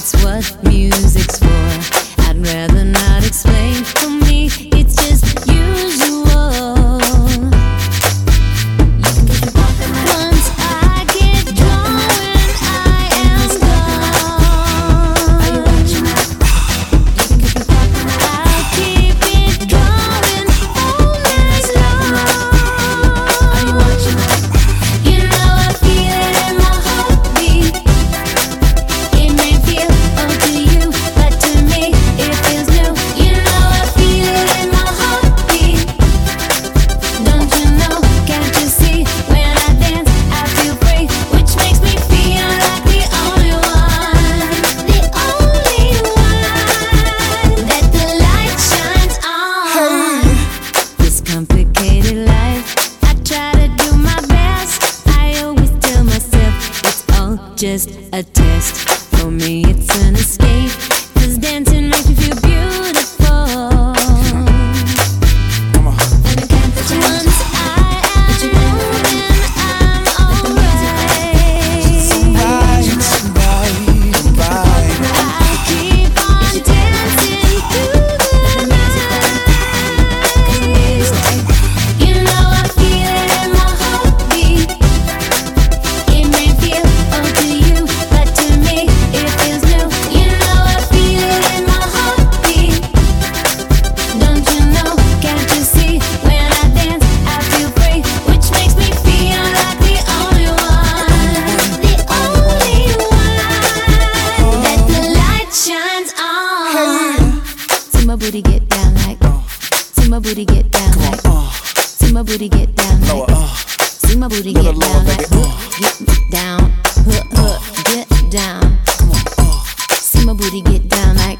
That's what music's for. I'd rather not explain. For me, it's just usual. Once I get going, I am gone. I'll keep it going all night long. You know I feel it in my heartbeat. It may feel old to you, but to me it feels new. You know I feel it in my heartbeat. Don't you know? Can't you see? When I dance, I feel free, which makes me feel like the only one that the light shines on. This complicated life, I try to do my best. I always tell myself it's all just a test. For me, it's an escape, 'cause dancing makes me feel beautiful. And I can't pretend. Once I am moving, I'm alright. I'll keep on dancing through the night. You know I feel it in my heartbeat. It may feel old to you, but to me it feels new. You know I feel it in my heartbeat. Don't you know? Can't you see? When I dance, I feel free, which makes me feel like the only one that the light shines on. See my booty get down like, see my booty get down like, see my booty get down like, see my booty get down like, get down, get down. See my booty get down like.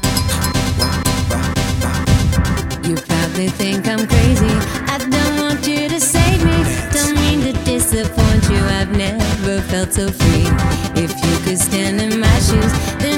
You probably think I'm crazy. I don't want you to save me. Don't mean to disappoint you. I've never felt so free. If you could stand in my shoes, then